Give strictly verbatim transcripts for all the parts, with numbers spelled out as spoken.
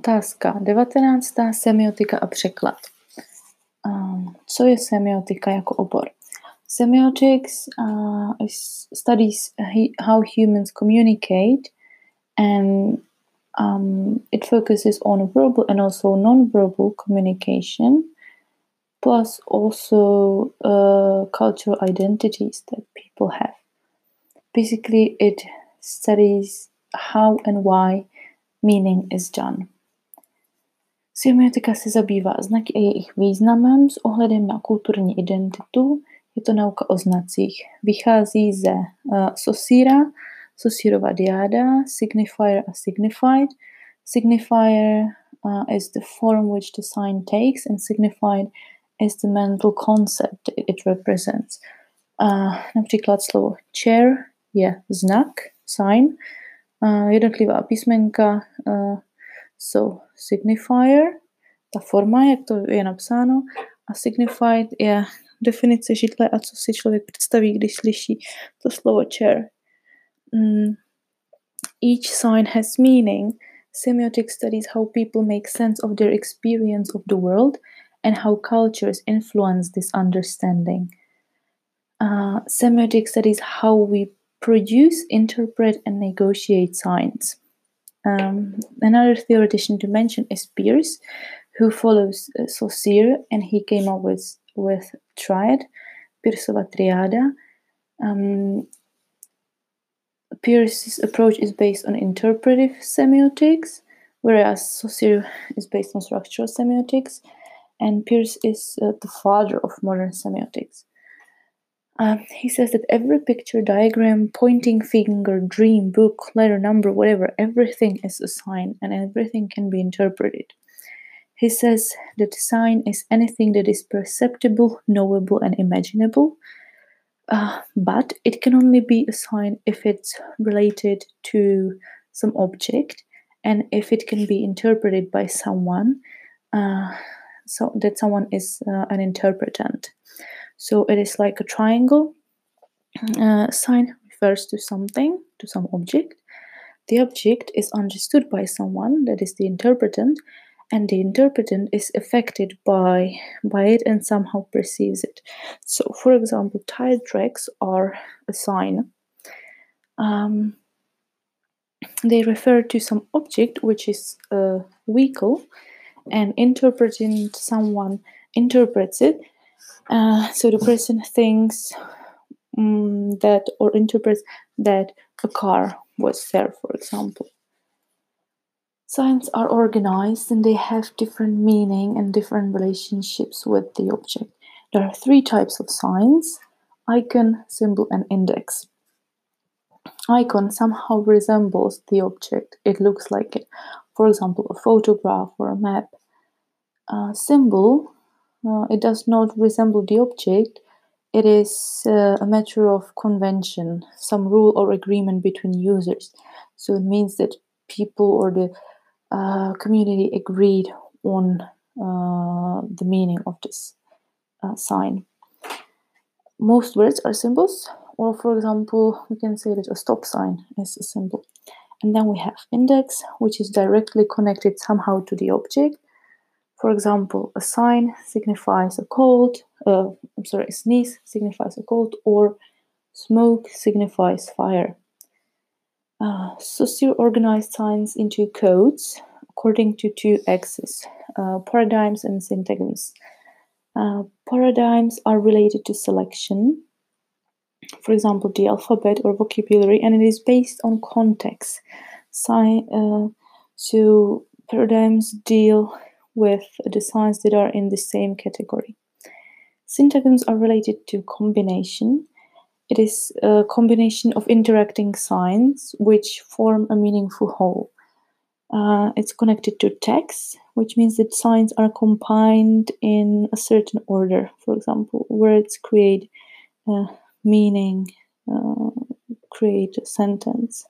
Otázka devatenáctá. Semiotika a překlad. Um, co je semiotika jako obor? Semiotics uh, is, studies he, how humans communicate, and um, it focuses on verbal and also non-verbal communication, plus also uh, cultural identities that people have. Basically, it studies how and why meaning is done. Semiotika se zabývá znaky a jejich významem s ohledem na kulturní identitu. Je to nauka o znacích. Vychází ze uh, Saussura, Saussurova diáda, signifier a signified. Signifier uh, is the form which the sign takes, and signified is the mental concept it represents. Uh, například slovo chair je znak, sign. Uh, jednotlivá písmenka uh, jsou signifier, ta forma, jak to je napsáno, a signified je definice židle a co si člověk představí, když slyší to slovo chair. Mm. Each sign has meaning. Semiotics studies how people make sense of their experience of the world and how cultures influence this understanding. Uh, semiotics studies how we produce, interpret, and negotiate signs. Um, another theoretician to mention is Peirce, who follows uh, Saussure, and he came up with, with triad, Peirceova triada. Um, Peirce's approach is based on interpretive semiotics, whereas Saussure is based on structural semiotics, and Peirce is uh, the father of modern semiotics. Um, he says that every picture, diagram, pointing finger, dream, book, letter, number, whatever, everything is a sign and everything can be interpreted. He says that sign is anything that is perceptible, knowable, and imaginable, uh, but it can only be a sign if it's related to some object and if it can be interpreted by someone, uh, so that someone is uh, an interpretant. So it is like a triangle. Uh, sign refers to something, to some object. The object is understood by someone, that is the interpretant, and the interpretant is affected by, by it and somehow perceives it. So, for example, tire tracks are a sign. Um, they refer to some object, which is a vehicle, and interpreting someone interprets it. Uh, so the person thinks um, that or interprets that a car was there, for example. Signs are organized and they have different meaning and different relationships with the object. There are three types of signs: icon, symbol, and index. Icon somehow resembles the object. It looks like it. For example, a photograph or a map. Uh, symbol Uh, it does not resemble the object. It is uh, a matter of convention, some rule or agreement between users. So it means that people or the uh, community agreed on uh, the meaning of this uh, sign. Most words are symbols, or for example, we can say that a stop sign is a symbol. And then we have index, which is directly connected somehow to the object. For example, a sign signifies a cold, uh, I'm sorry, a sneeze signifies a cold, or smoke signifies fire. Uh, Saussure organized signs into codes according to two axes, uh, paradigms and syntagms. Uh, paradigms are related to selection, for example, the alphabet or vocabulary, and it is based on context. Sign, uh, so paradigms deal with the signs that are in the same category. Syntagms are related to combination. It is a combination of interacting signs which form a meaningful whole. Uh, it's connected to text, which means that signs are combined in a certain order. For example, words create uh, meaning, uh, create a sentence.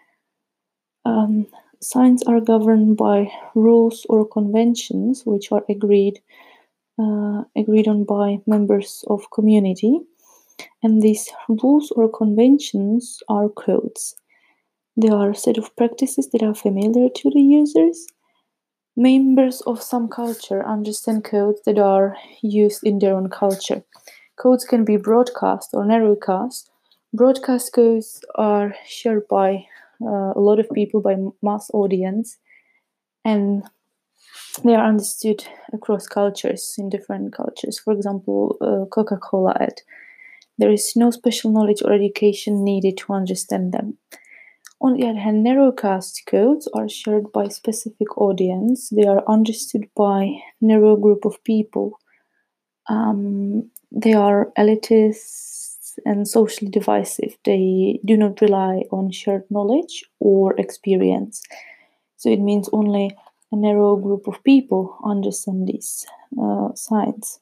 Um, Signs are governed by rules or conventions which are agreed uh, agreed on by members of community, and these rules or conventions are codes. They are a set of practices that are familiar to the users, Members of some culture understand codes that are used in their own culture. Codes can be broadcast or narrowcast. Broadcast codes are shared by uh, a lot of people, by mass audience, and they are understood across cultures, in different cultures. For example, uh, Coca-Cola ad. There is no special knowledge or education needed to understand them. On the other hand, narrowcast codes are shared by specific audience. They are understood by narrow group of people. Um, they are elitist and socially divisive. They do not rely on shared knowledge or experience. So it means only a narrow group of people understand these uh, signs.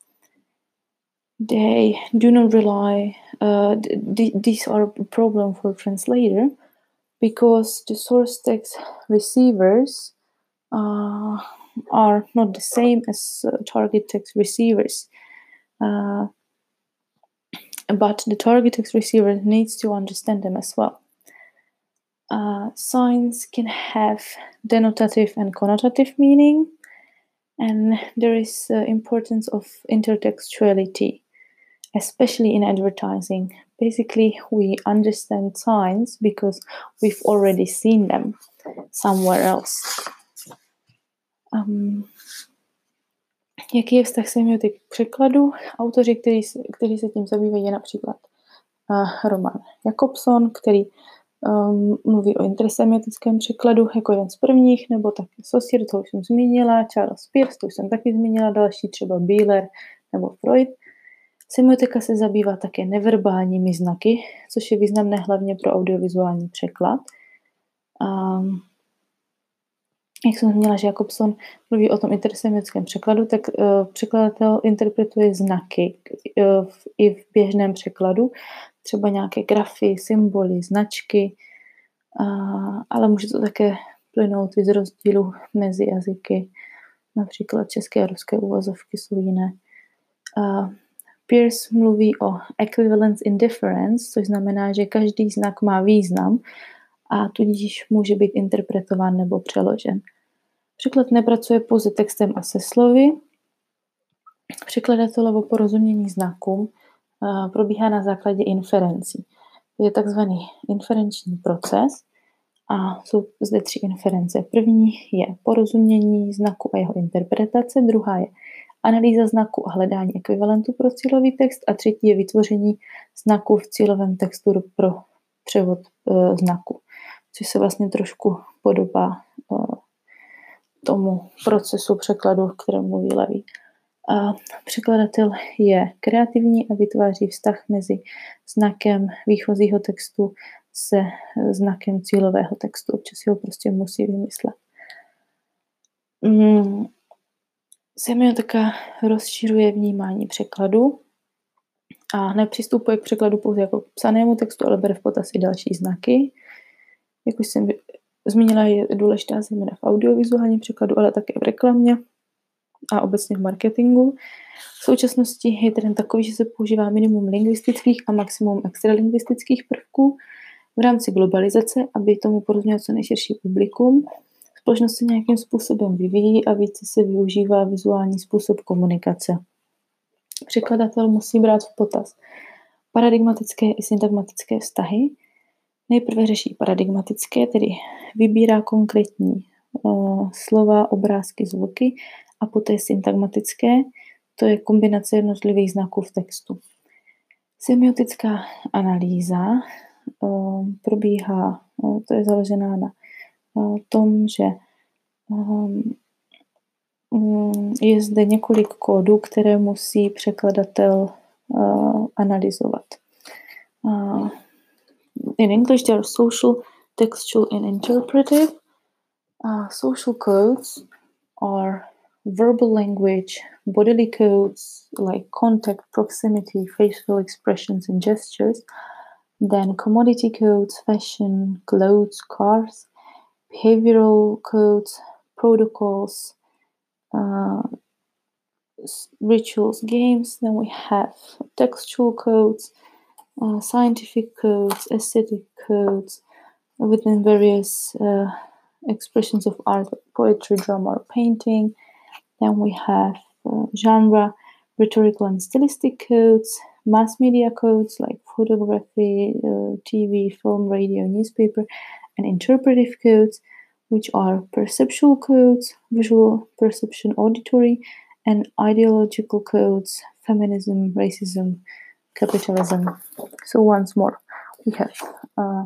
They do not rely, uh, th- these are a problem for translator, because the source text receivers uh, are not the same as uh, target text receivers. Uh, but the target text receiver needs to understand them as well. Uh, signs can have denotative and connotative meaning, and there is uh, importance of intertextuality, especially in advertising. Basically, we understand signs because we've already seen them somewhere else. Um, jaký je vztah semiotik k překladu? Autoři, kteří, kteří se tím zabývají, je například uh, Roman Jakobson, který um, mluví o intersemiotickém překladu jako jeden z prvních, nebo taky Saussure, to už jsem zmínila, Charles Peirce, to už jsem taky zmínila, další třeba Bieler nebo Freud. Semiotika se zabývá také neverbálními znaky, což je významné hlavně pro audiovizuální překlad. Um, jak jsem zmínila, že Jakobson mluví o tom intersemiotickém překladu, tak uh, překladatel interpretuje znaky uh, v, i v běžném překladu, třeba nějaké grafy, symboly, značky, uh, ale může to také plynout i z rozdílu mezi jazyky. Například české a ruské uvozovky jsou jiné. Uh, Peirce mluví o equivalence indifference, což znamená, že každý znak má význam a tudíž může být interpretován nebo přeložen. Překlad nepracuje pouze textem a se slovy. Překladatelovo porozumění znakům uh, probíhá na základě inferencí. Je takzvaný inferenční proces a jsou zde tři inference. První je porozumění znaku a jeho interpretace, druhá je analýza znaku a hledání ekvivalentu pro cílový text a třetí je vytvoření znaku v cílovém textu pro převod uh, znaku, což se vlastně trošku podobá uh, tomu procesu překladu, o kterém mluví Levy. A překladatel je kreativní a vytváří vztah mezi znakem výchozího textu se znakem cílového textu. Občas si ho prostě musí vymyslet. Mm. Semiotika rozšiřuje vnímání překladu a nepřistupuje k překladu pouze jako k psanému textu, ale bere v potaz i další znaky. Jak už jsem zmínila, je důležitá zejména v audiovizuálním překladu, ale také v reklamě a obecně v marketingu. V současnosti je trend takový, že se používá minimum lingvistických a maximum extralingvistických prvků v rámci globalizace, aby tomu porozumělo co nejširší publikum. Společnost se nějakým způsobem vyvíjí a více se využívá vizuální způsob komunikace. Překladatel musí brát v potaz paradigmatické i syntagmatické vztahy. Nejprve řeší paradigmatické, tedy vybírá konkrétní uh, slova, obrázky, zvuky, a poté syntagmatické, to je kombinace jednotlivých znaků v textu. Semiotická analýza uh, probíhá, uh, to je založená na uh, tom, že um, je zde několik kódů, které musí překladatel uh, analyzovat. Uh, in English there are social, textual and interpretive. Uh, social codes are verbal language, bodily codes like contact, proximity, facial expressions and gestures. Then commodity codes, fashion, clothes, cars, behavioral codes, protocols, uh, rituals, games. Then we have textual codes, uh, scientific codes, aesthetic codes within various uh, expressions of art, like poetry, drama, or painting. Then we have uh, genre, rhetorical and stylistic codes, mass media codes like photography, uh, T V, film, radio, newspaper, and interpretive codes, which are perceptual codes, visual perception, auditory, and ideological codes, feminism, racism, capitalism. So once more, we have uh,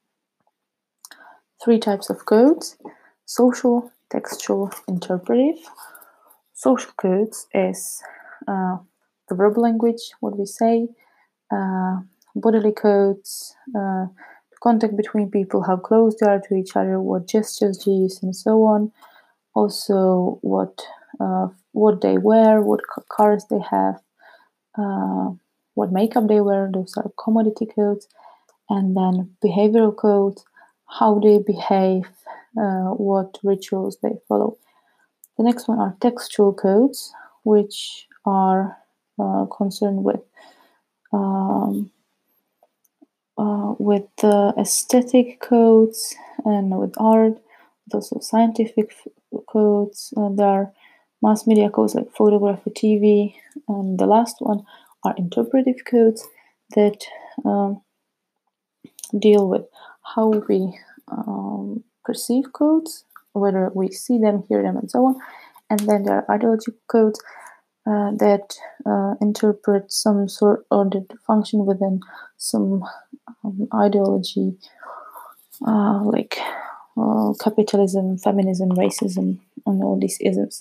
three types of codes: social, textual, interpretive. Social codes is uh, the verbal language, what we say, uh, bodily codes, uh, contact between people, how close they are to each other, what gestures they use, and so on. Also, what uh, what they wear, what cars they have, uh, what makeup they wear. Those are commodity codes. And then behavioral codes, how they behave, uh, what rituals they follow. The next one are textual codes, which are uh, concerned with um, uh, with uh, aesthetic codes and with art, but also scientific f- codes. Uh, there are mass media codes like photography, T V, and the last one are interpretive codes that um, deal with how we um, perceive codes, whether we see them, hear them, and so on. And then there are ideological codes uh, that uh, interpret some sort or that function within some um, ideology, uh, like uh, capitalism, feminism, racism, and all these isms.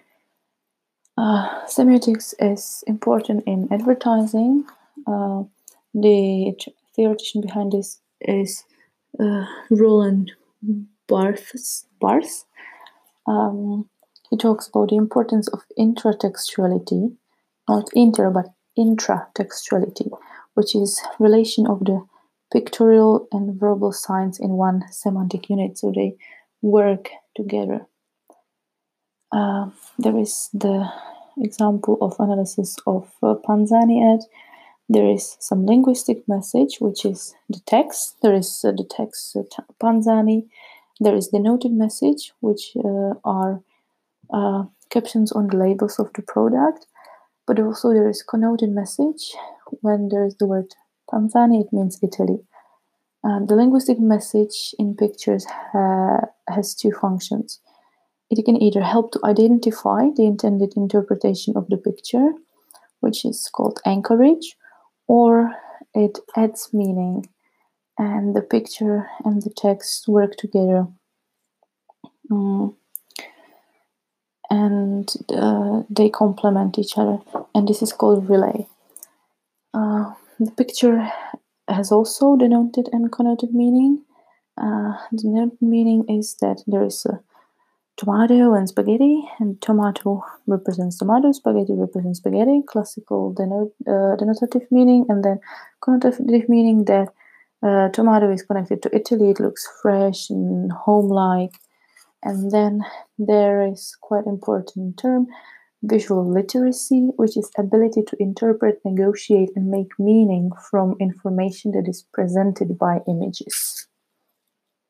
Uh, semiotics is important in advertising. Uh, the theoretician behind this is uh, Roland Barthes. Barthes. Um, he talks about the importance of intratextuality, not inter but intratextuality, which is relation of the pictorial and verbal signs in one semantic unit, so they work together. Uh, there is the example of analysis of uh, Panzani ad. There is some linguistic message, which is the text. There is uh, the text uh, Panzani. There is denoted message, which uh, are uh, captions on the labels of the product. But also there is connoted message. When there is the word Panzani, it means Italy. Uh, the linguistic message in pictures ha- has two functions. It can either help to identify the intended interpretation of the picture, which is called anchorage, or it adds meaning, and the picture and the text work together. Mm. And uh, they complement each other, and this is called relay. Uh, the picture has also denoted and connoted meaning. Uh, the denoted meaning is that there is a tomato and spaghetti, and tomato represents tomato, spaghetti represents spaghetti, classical denote, uh, denotative meaning, and then connotative meaning that uh, tomato is connected to Italy, it looks fresh and home-like. And then there is quite important term, visual literacy, which is ability to interpret, negotiate, and make meaning from information that is presented by images.